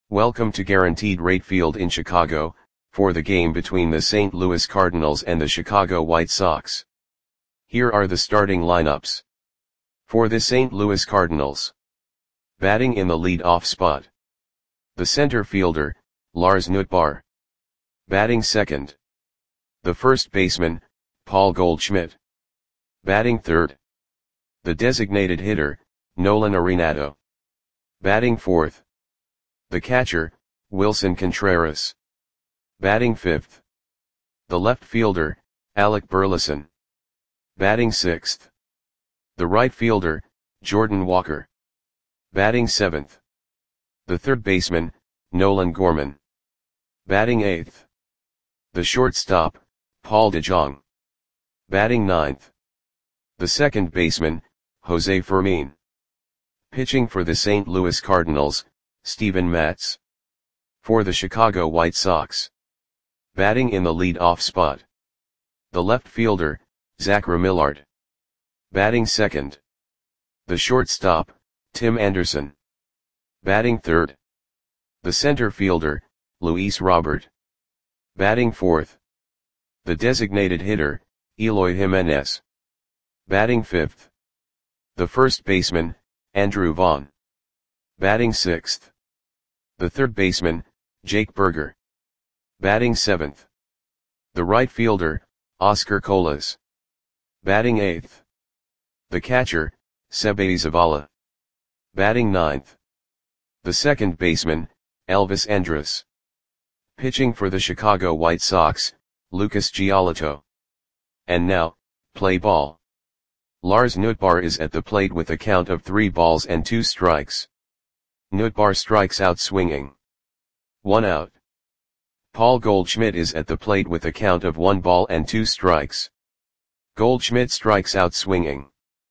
Welcome to Guaranteed Rate Field in Chicago, for the game between the St. Louis Cardinals and the Chicago White Sox. Here are the starting lineups. For the St. Louis Cardinals. Batting in the lead-off spot. The center fielder, Lars Nootbaar. Batting second. The first baseman, Paul Goldschmidt. Batting third. The designated hitter, Nolan Arenado. Batting fourth. The catcher, Willson Contreras. Batting fifth. The left fielder, Alec Burleson. Batting sixth. The right fielder, Jordan Walker. Batting seventh. The third baseman, Nolan Gorman. Batting eighth. The shortstop, Paul DeJong. Batting ninth. The second baseman, Jose Fermin. Pitching for the St. Louis Cardinals, Steven Matz. For the Chicago White Sox. Batting in the lead-off spot. The left fielder, Zach Remillard. Batting second. The shortstop, Tim Anderson. Batting third. The center fielder, Luis Robert. Batting fourth. The designated hitter, Eloy Jimenez. Batting fifth. The first baseman, Andrew Vaughn. Batting sixth. The third baseman, Jake Burger. Batting seventh. The right fielder, Oscar Colas. Batting eighth. The catcher, Sebe Zavala. Batting ninth. The second baseman, Elvis Andrus. Pitching for the Chicago White Sox, Lucas Giolito. And now, play ball. Lars Nootbaar is at the plate with a count of 3 balls and 2 strikes. Nootbaar strikes out swinging. 1 out. Paul Goldschmidt is at the plate with a count of 1 ball and 2 strikes. Goldschmidt strikes out swinging.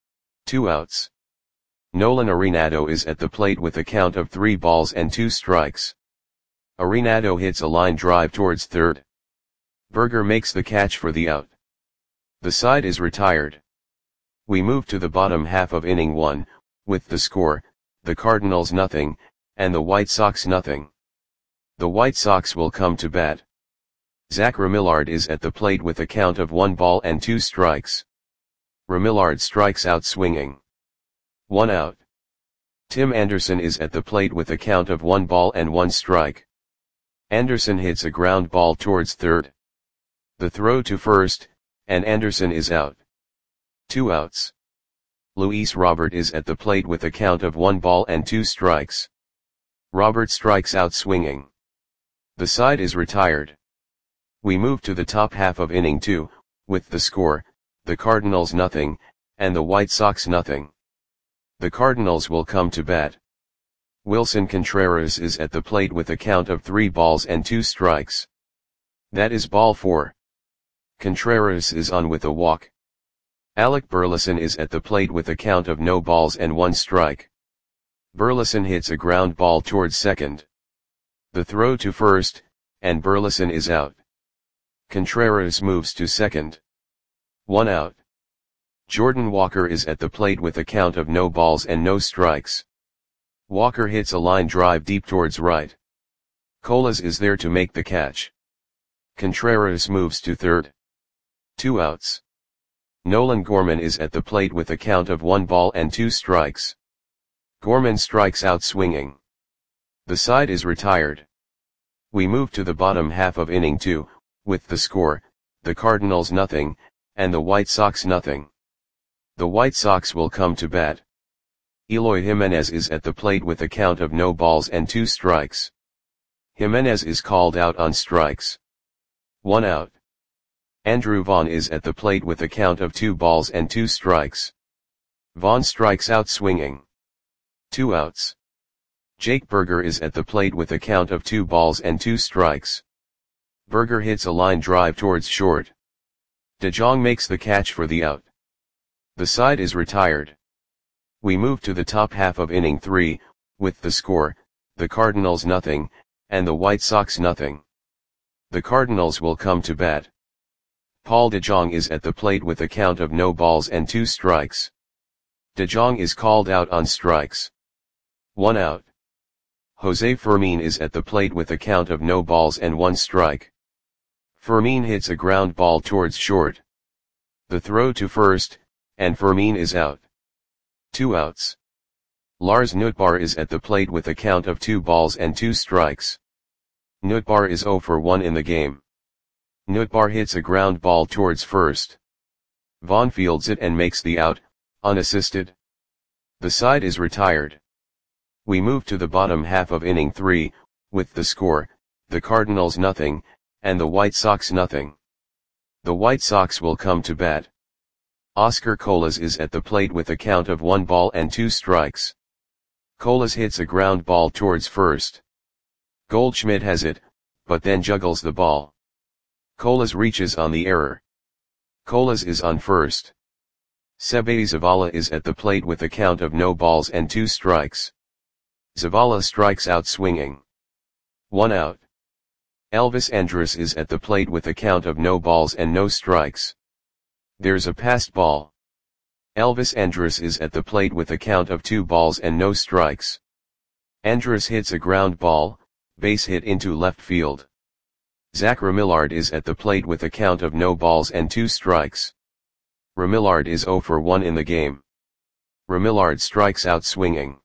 2 outs. Nolan Arenado is at the plate with a count of 3 balls and 2 strikes. Arenado hits a line drive towards third. Burger makes the catch for the out. The side is retired. We move to the bottom half of inning 1, with the score, the Cardinals nothing, and the White Sox nothing. The White Sox will come to bat. Zach Remillard is at the plate with a count of 1 ball and 2 strikes. Remillard strikes out swinging. 1 out. Tim Anderson is at the plate with a count of 1 ball and 1 strike. Anderson hits a ground ball towards third. The throw to first, and Anderson is out. 2 outs. Luis Robert is at the plate with a count of 1 ball and 2 strikes. Robert strikes out swinging. The side is retired. We move to the top half of inning 2, with the score, the Cardinals nothing, and the White Sox nothing. The Cardinals will come to bat. Willson Contreras is at the plate with a count of 3 balls and 2 strikes. That is ball 4. Contreras is on with a walk. Alec Burleson is at the plate with a count of no balls and 1 strike. Burleson hits a ground ball towards second. The throw to first, and Burleson is out. Contreras moves to second. 1 out. Jordan Walker is at the plate with a count of no balls and no strikes. Walker hits a line drive deep towards right. Colas is there to make the catch. Contreras moves to third. 2 outs. Nolan Gorman is at the plate with a count of 1 ball and 2 strikes. Gorman strikes out swinging. The side is retired. We move to the bottom half of inning 2, with the score, the Cardinals nothing, and the White Sox nothing. The White Sox will come to bat. Eloy Jimenez is at the plate with a count of no balls and 2 strikes. Jimenez is called out on strikes. 1 out. Andrew Vaughn is at the plate with a count of 2 balls and 2 strikes. Vaughn strikes out swinging. 2 outs. Jake Burger is at the plate with a count of 2 balls and 2 strikes. Burger hits a line drive towards short. DeJong makes the catch for the out. The side is retired. We move to the top half of inning 3, with the score, the Cardinals nothing, and the White Sox nothing. The Cardinals will come to bat. Paul DeJong is at the plate with a count of no balls and 2 strikes. DeJong is called out on strikes. 1 out. Jose Fermin is at the plate with a count of no balls and 1 strike. Fermin hits a ground ball towards short. The throw to first, and Fermin is out. 2 outs. Lars Nootbaar is at the plate with a count of 2 balls and 2 strikes. Nootbaar is 0 for 1 in the game. Nootbaar hits a ground ball towards first. Vaughn fields it and makes the out, unassisted. The side is retired. We move to the bottom half of inning 3, with the score, the Cardinals nothing, and the White Sox nothing. The White Sox will come to bat. Oscar Colas is at the plate with a count of 1 ball and 2 strikes. Colas hits a ground ball towards first. Goldschmidt has it, but then juggles the ball. Colas reaches on the error. Colas is on first. Seby Zavala is at the plate with a count of no balls and 2 strikes. Zavala strikes out swinging. 1 out. Elvis Andrus is at the plate with a count of no balls and no strikes. There's a passed ball. Elvis Andrus is at the plate with a count of 2 balls and no strikes. Andrus hits a ground ball, base hit into left field. Zach Remillard is at the plate with a count of no balls and 2 strikes. Remillard is 0 for 1 in the game. Remillard strikes out swinging.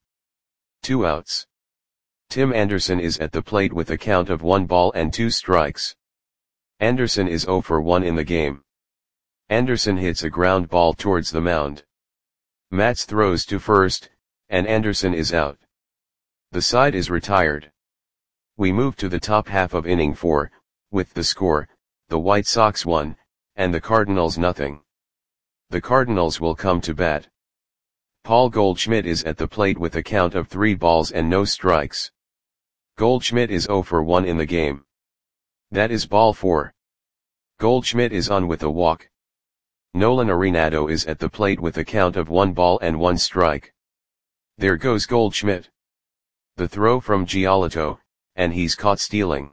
2 outs. Tim Anderson is at the plate with a count of 1 ball and 2 strikes. Anderson is 0 for 1 in the game. Anderson hits a ground ball towards the mound. Matz throws to first, and Anderson is out. The side is retired. We move to the top half of inning 4, with the score, the White Sox 1, and the Cardinals nothing. The Cardinals will come to bat. Paul Goldschmidt is at the plate with a count of 3 balls and no strikes. Goldschmidt is 0 for 1 in the game. That is ball 4. Goldschmidt is on with a walk. Nolan Arenado is at the plate with a count of 1 ball and 1 strike. There goes Goldschmidt. The throw from Giolito, and he's caught stealing.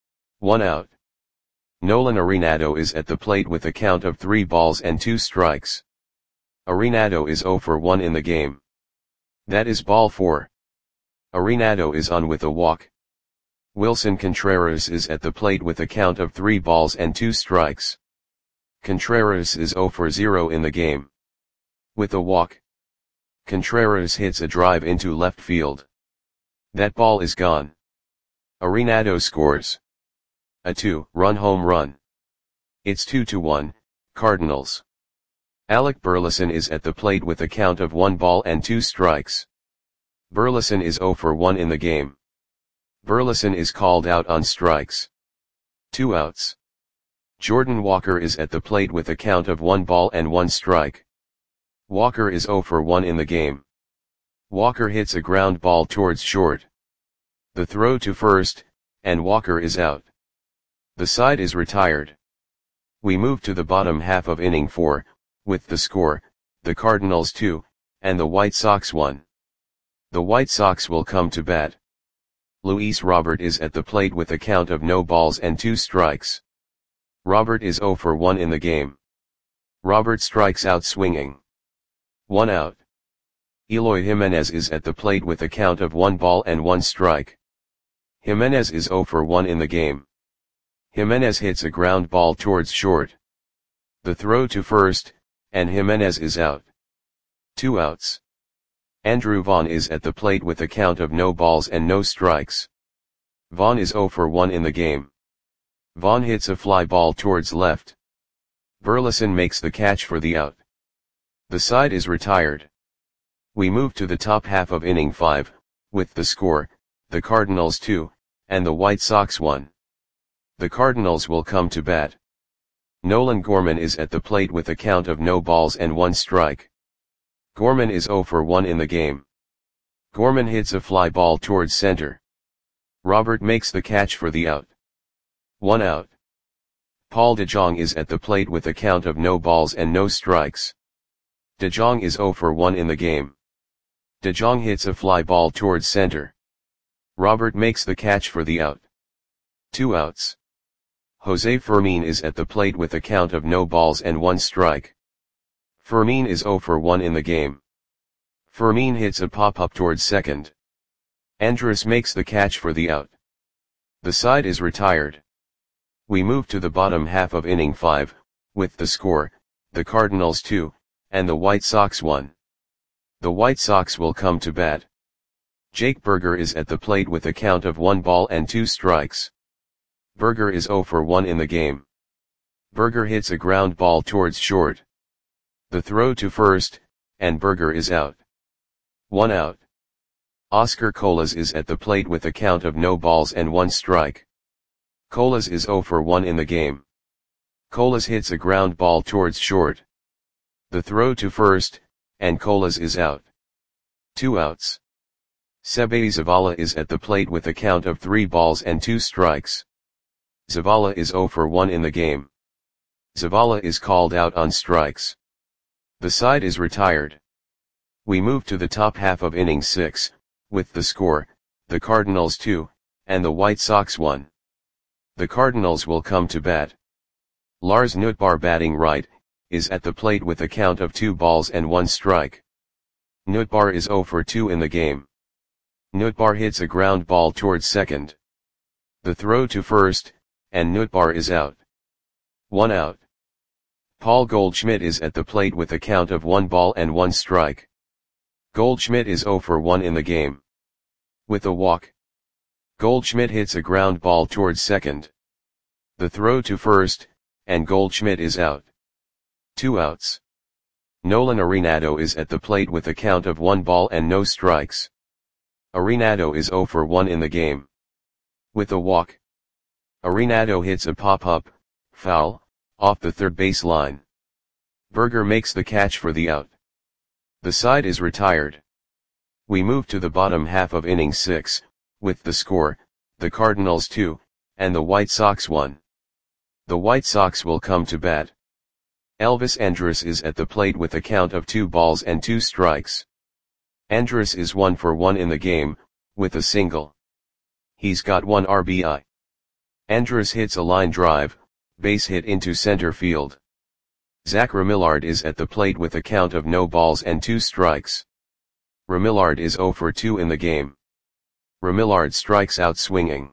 1 out. Nolan Arenado is at the plate with a count of 3 balls and 2 strikes. Arenado is 0 for 1 in the game. That is ball 4. Arenado is on with a walk. Wilson Contreras is at the plate with a count of 3 balls and 2 strikes. Contreras is 0 for 0 in the game. With a walk. Contreras hits a drive into left field. That ball is gone. Arenado scores a 2-run home run. It's 2-1, Cardinals. Alec Burleson is at the plate with a count of 1 ball and 2 strikes. Burleson is 0 for 1 in the game. Burleson is called out on strikes. 2 outs. Jordan Walker is at the plate with a count of 1 ball and 1 strike. Walker is 0 for 1 in the game. Walker hits a ground ball towards short. The throw to first, and Walker is out. The side is retired. We move to the bottom half of inning 4, with the score, the Cardinals 2, and the White Sox 1. The White Sox will come to bat. Luis Robert is at the plate with a count of no balls and 2 strikes. Robert is 0 for 1 in the game. Robert strikes out swinging. 1 out. Eloy Jimenez is at the plate with a count of 1 ball and 1 strike. Jimenez is 0 for 1 in the game. Jimenez hits a ground ball towards short. The throw to first, and Jimenez is out. 2 outs. Andrew Vaughn is at the plate with a count of no balls and no strikes. Vaughn is 0 for 1 in the game. Vaughn hits a fly ball towards left. Burleson makes the catch for the out. The side is retired. We move to the top half of inning 5, with the score, the Cardinals 2, and the White Sox 1. The Cardinals will come to bat. Nolan Gorman is at the plate with a count of no balls and 1 strike. Gorman is 0 for 1 in the game. Gorman hits a fly ball towards center. Robert makes the catch for the out. 1 out. Paul DeJong is at the plate with a count of no balls and no strikes. DeJong is 0 for 1 in the game. DeJong hits a fly ball towards center. Robert makes the catch for the out. 2 outs. Jose Fermin is at the plate with a count of no balls and 1 strike. Fermin is 0 for 1 in the game. Fermin hits a pop-up towards second. Andrus makes the catch for the out. The side is retired. We move to the bottom half of inning 5, with the score, the Cardinals 2, and the White Sox 1. The White Sox will come to bat. Jake Burger is at the plate with a count of 1 ball and 2 strikes. Burger is 0 for 1 in the game. Burger hits a ground ball towards short. The throw to first, and Burger is out. 1 out. Oscar Colas is at the plate with a count of no balls and 1 strike. Colas is 0 for 1 in the game. Colas hits a ground ball towards short. The throw to first, and Colas is out. 2 outs. Seby Zavala is at the plate with a count of 3 balls and 2 strikes. Zavala is 0 for 1 in the game. Zavala is called out on strikes. The side is retired. We move to the top half of inning 6, with the score, the Cardinals 2, and the White Sox 1. The Cardinals will come to bat. Lars Nootbaar, batting right, is at the plate with a count of 2 balls and 1 strike. Nootbaar is 0 for 2 in the game. Nootbaar hits a ground ball towards second. The throw to first, and Nootbaar is out. 1 out. Paul Goldschmidt is at the plate with a count of 1 ball and 1 strike. Goldschmidt is 0 for 1 in the game. With a walk, Goldschmidt hits a ground ball towards second. The throw to first, and Goldschmidt is out. 2 outs. Nolan Arenado is at the plate with a count of 1 ball and no strikes. Arenado is 0 for 1 in the game. With a walk, Arenado hits a pop-up, foul, off the third base line. Burger makes the catch for the out. The side is retired. We move to the bottom half of inning 6, with the score, the Cardinals 2, and the White Sox 1. The White Sox will come to bat. Elvis Andrus is at the plate with a count of 2 balls and 2 strikes. Andrus is 1 for 1 in the game, with a single. He's got 1 RBI. Andrus hits a line drive, base hit into center field. Zach Remillard is at the plate with a count of no balls and 2 strikes. Remillard is 0 for 2 in the game. Remillard strikes out swinging.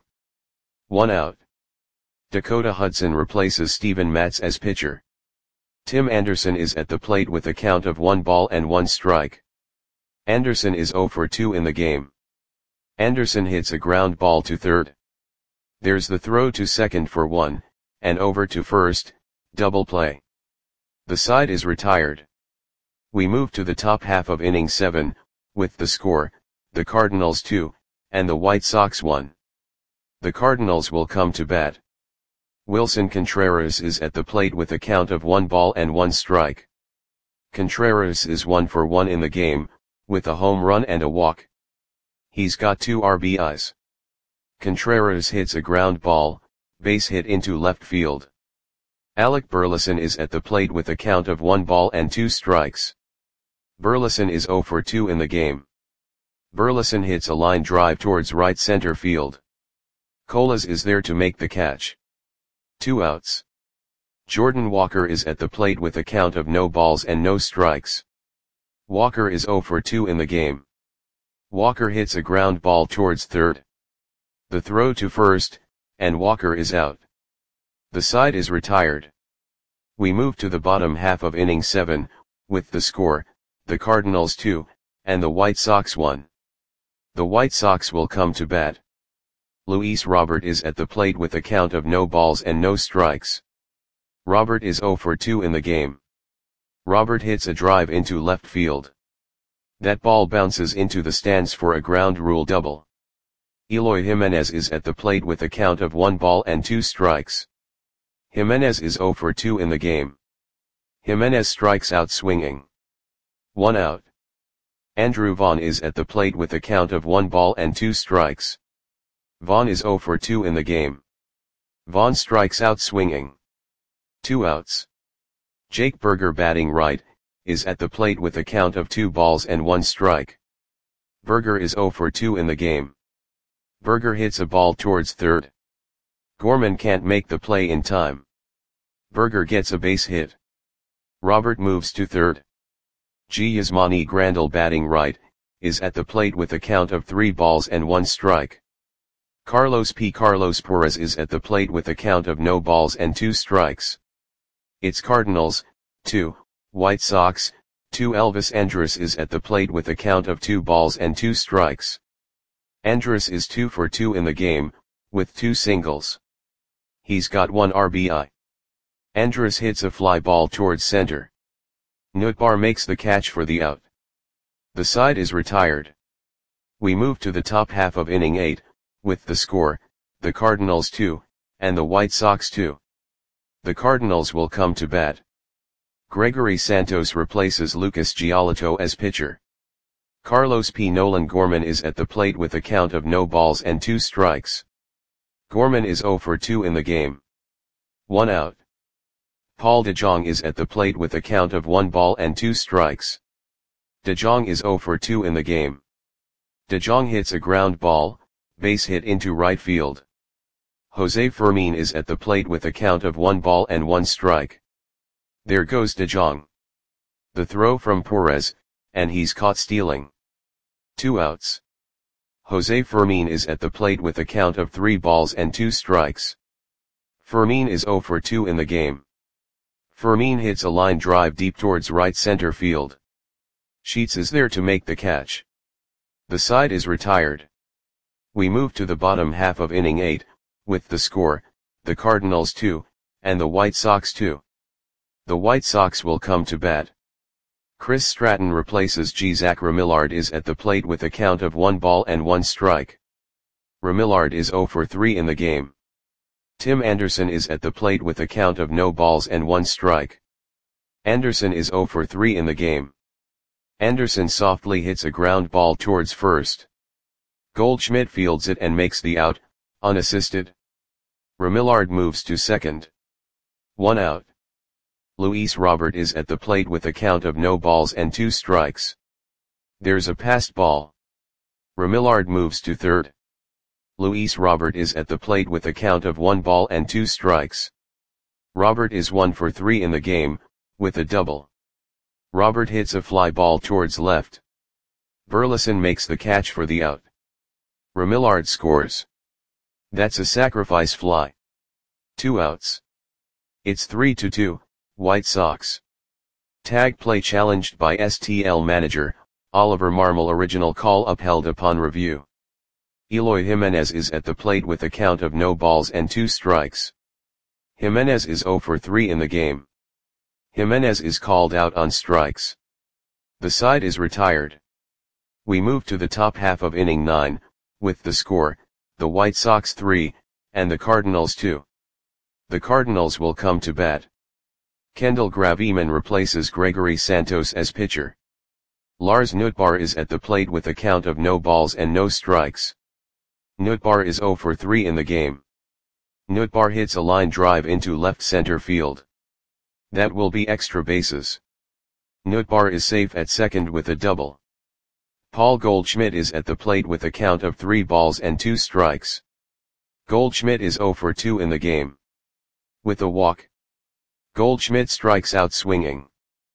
1 out. Dakota Hudson replaces Steven Matz as pitcher. Tim Anderson is at the plate with a count of 1 ball and 1 strike. Anderson is 0 for 2 in the game. Anderson hits a ground ball to third. There's the throw to second for 1, and over to first, double play. The side is retired. We move to the top half of inning 7, with the score, the Cardinals 2, and the White Sox 1. The Cardinals will come to bat. Wilson Contreras is at the plate with a count of 1 ball and 1 strike. Contreras is 1 for 1 in the game, with a home run and a walk. He's got 2 RBIs. Contreras hits a ground ball, base hit into left field. Alec Burleson is at the plate with a count of 1 ball and 2 strikes. Burleson is 0 for 2 in the game. Burleson hits a line drive towards right center field. Colas is there to make the catch. 2 outs. Jordan Walker is at the plate with a count of no balls and no strikes. Walker is 0 for 2 in the game. Walker hits a ground ball towards third. The throw to first, and Walker is out. The side is retired. We move to the bottom half of inning 7, with the score, the Cardinals 2, and the White Sox 1. The White Sox will come to bat. Luis Robert is at the plate with a count of no balls and no strikes. Robert is 0 for 2 in the game. Robert hits a drive into left field. That ball bounces into the stands for a ground rule double. Eloy Jimenez is at the plate with a count of 1 ball and 2 strikes. Jimenez is 0 for 2 in the game. Jimenez strikes out swinging. 1 out. Andrew Vaughn is at the plate with a count of 1 ball and 2 strikes. Vaughn is 0 for 2 in the game. Vaughn strikes out swinging. 2 outs. Jake Burger, batting right, is at the plate with a count of 2 balls and 1 strike. Burger is 0 for 2 in the game. Burger hits a ball towards third. Gorman can't make the play in time. Burger gets a base hit. Robert moves to third. G. Yasmani Grandal, batting right, is at the plate with a count of 3 balls and 1 strike. Carlos Perez is at the plate with a count of no balls and 2 strikes. It's Cardinals, 2, White Sox, 2. Elvis Andrus is at the plate with a count of 2 balls and 2 strikes. Andrus is 2 for 2 in the game, with 2 singles. He's got 1 RBI. Andrus hits a fly ball towards center. Nootbaar makes the catch for the out. The side is retired. We move to the top half of inning 8, with the score, the Cardinals 2, and the White Sox 2. The Cardinals will come to bat. Gregory Santos replaces Lucas Giolito as pitcher. Carlos P. Nolan Gorman is at the plate with a count of no balls and 2 strikes. Gorman is 0 for 2 in the game. 1 out. Paul DeJong is at the plate with a count of 1 ball and 2 strikes. DeJong is 0 for 2 in the game. DeJong hits a ground ball, base hit into right field. Jose Fermin is at the plate with a count of 1 ball and 1 strike. There goes DeJong. The throw from Perez, and he's caught stealing. 2 outs. Jose Fermin is at the plate with a count of 3 balls and 2 strikes. Fermin is 0 for 2 in the game. Fermin hits a line drive deep towards right center field. Sheets is there to make the catch. The side is retired. We move to the bottom half of inning 8, with the score, the Cardinals 2, and the White Sox 2. The White Sox will come to bat. Chris Stratton replaces Zach Remillard is at the plate with a count of 1 ball and 1 strike. Remillard is 0 for 3 in the game. Tim Anderson is at the plate with a count of no balls and 1 strike. Anderson is 0 for 3 in the game. Anderson softly hits a ground ball towards first. Goldschmidt fields it and makes the out, unassisted. Remillard moves to second. 1 out. Luis Robert is at the plate with a count of no balls and 2 strikes. There's a passed ball. Remillard moves to third. Luis Robert is at the plate with a count of 1 ball and 2 strikes. Robert is 1 for 3 in the game, with a double. Robert hits a fly ball towards left. Burleson makes the catch for the out. Remillard scores. That's a sacrifice fly. 2 outs. It's 3-2, White Sox. Tag play challenged by STL manager, Oliver Marmol. Original call upheld upon review. Eloy Jimenez is at the plate with a count of no balls and 2 strikes. Jimenez is 0 for 3 in the game. Jimenez is called out on strikes. The side is retired. We move to the top half of inning 9, with the score, the White Sox 3, and the Cardinals 2. The Cardinals will come to bat. Kendall Graveman replaces Gregory Santos as pitcher. Lars Nootbaar is at the plate with a count of no balls and no strikes. Nootbaar is 0 for 3 in the game. Nootbaar hits a line drive into left center field. That will be extra bases. Nootbaar is safe at second with a double. Paul Goldschmidt is at the plate with a count of 3 balls and 2 strikes. Goldschmidt is 0 for 2 in the game. With a walk. Goldschmidt strikes out swinging.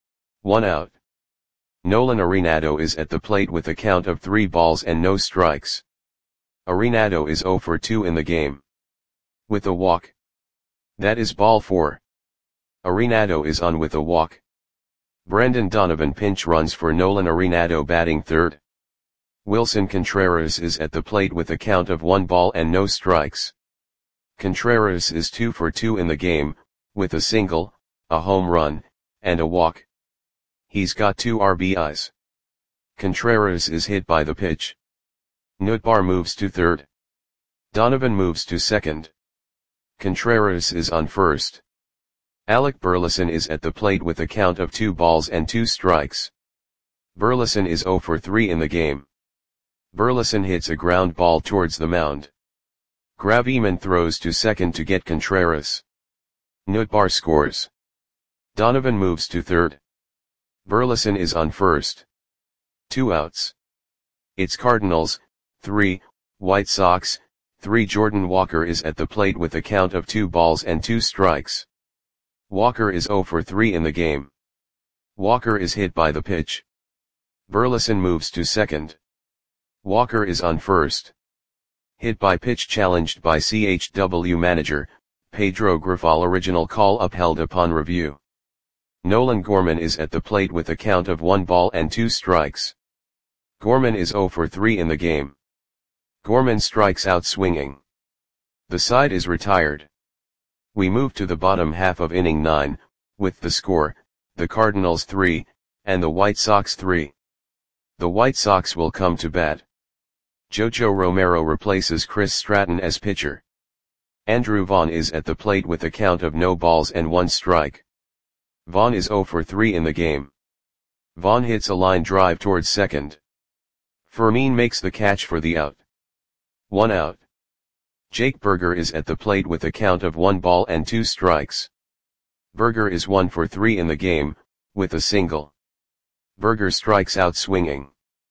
1 out. Nolan Arenado is at the plate with a count of 3 balls and no strikes. Arenado is 0 for 2 in the game. With a walk. That is ball 4. Arenado is on with a walk. Brendan Donovan pinch runs for Nolan Arenado batting third. Wilson Contreras is at the plate with a count of 1 ball and no strikes. Contreras is 2 for 2 in the game, with a single, a home run, and a walk. He's got 2 RBIs. Contreras is hit by the pitch. Nootbaar moves to third. Donovan moves to second. Contreras is on first. Alec Burleson is at the plate with a count of 2 balls and 2 strikes. Burleson is 0 for 3 in the game. Burleson hits a ground ball towards the mound. Graveman throws to second to get Contreras. Nootbaar scores. Donovan moves to third. Burleson is on first. 2 outs. It's Cardinals, 3, White Sox, 3. Jordan Walker is at the plate with a count of 2 balls and 2 strikes. Walker is 0 for 3 in the game. Walker is hit by the pitch. Burleson moves to second. Walker is on first. Hit by pitch challenged by CHW manager, Pedro Grifol. Original call upheld upon review. Nolan Gorman is at the plate with a count of 1 ball and 2 strikes. Gorman is 0 for 3 in the game. Gorman strikes out swinging. The side is retired. We move to the bottom half of inning 9, with the score, the Cardinals 3, and the White Sox 3. The White Sox will come to bat. Jojo Romero replaces Chris Stratton as pitcher. Andrew Vaughn is at the plate with a count of no balls and 1 strike. Vaughn is 0 for 3 in the game. Vaughn hits a line drive towards second. Fermin makes the catch for the out. 1 out. Jake Burger is at the plate with a count of 1 ball and 2 strikes. Burger is 1 for 3 in the game, with a single. Burger strikes out swinging.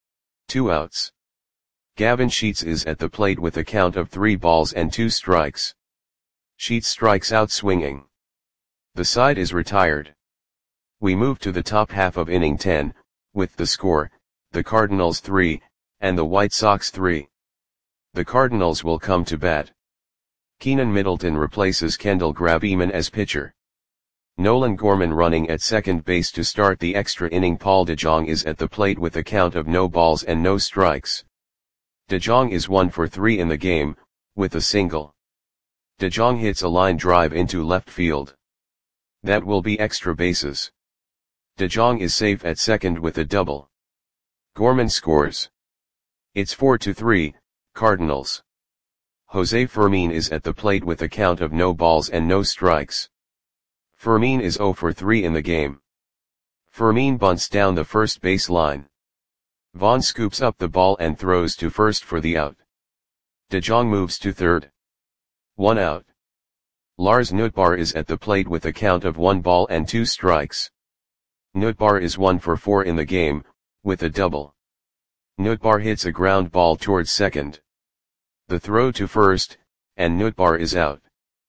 2 outs. Gavin Sheets is at the plate with a count of 3 balls and 2 strikes. Sheets strikes out swinging. The side is retired. We move to the top half of inning 10, with the score, the Cardinals 3, and the White Sox 3. The Cardinals will come to bat. Keenan Middleton replaces Kendall Graveman as pitcher. Nolan Gorman running at second base to start the extra inning. Paul DeJong is at the plate with a count of no balls and no strikes. DeJong is 1 for 3 in the game, with a single. DeJong hits a line drive into left field. That will be extra bases. DeJong is safe at second with a double. Gorman scores. It's 4-3, Cardinals. Jose Fermin is at the plate with a count of no balls and no strikes. Fermin is 0 for 3 in the game. Fermin bunts down the first base line. Vaughn scoops up the ball and throws to first for the out. DeJong moves to third. 1 out. Lars Nootbaar is at the plate with a count of 1 ball and 2 strikes. Nootbaar is 1 for 4 in the game, with a double. Nootbaar hits a ground ball towards second. The throw to first, and Nootbaar is out.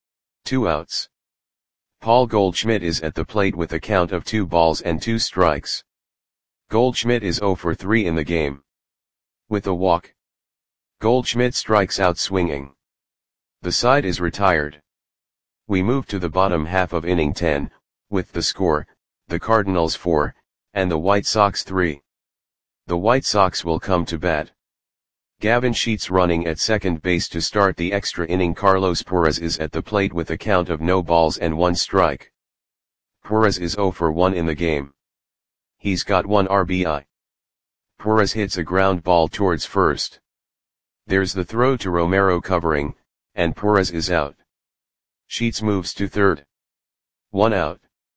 2 outs. Paul Goldschmidt is at the plate with a count of 2 balls and 2 strikes. Goldschmidt is 0 for 3 in the game. With a walk. Goldschmidt strikes out swinging. The side is retired. We move to the bottom half of inning 10, with the score, the Cardinals 4, and the White Sox 3. The White Sox will come to bat. Gavin Sheets running at second base to start the extra inning. Carlos Perez is at the plate with a count of no balls and 1 strike. Perez is 0 for 1 in the game. He's got 1 RBI. Perez hits a ground ball towards first. There's the throw to Romero covering, and Perez is out. Sheets moves to third. 1 out.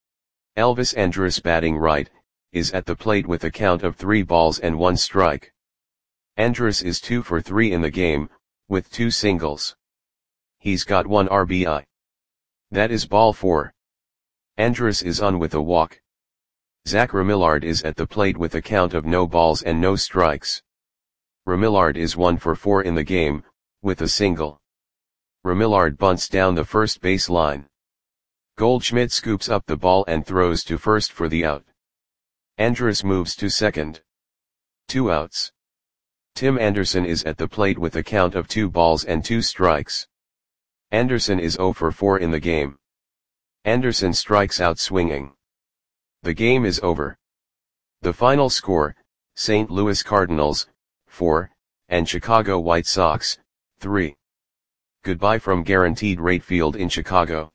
Elvis Andrus batting right, is at the plate with a count of 3 balls and 1 strike. Andrus is 2 for 3 in the game, with 2 singles. He's got 1 RBI. That is ball 4. Andrus is on with a walk. Zach Remillard is at the plate with a count of no balls and no strikes. Remillard is 1 for 4 in the game, with a single. Remillard bunts down the first base line. Goldschmidt scoops up the ball and throws to first for the out. Andrus moves to second. 2 outs. Tim Anderson is at the plate with a count of 2 balls and 2 strikes. Anderson is 0 for 4 in the game. Anderson strikes out swinging. The game is over. The final score, St. Louis Cardinals, 4, and Chicago White Sox, 3. Goodbye from Guaranteed Rate Field in Chicago.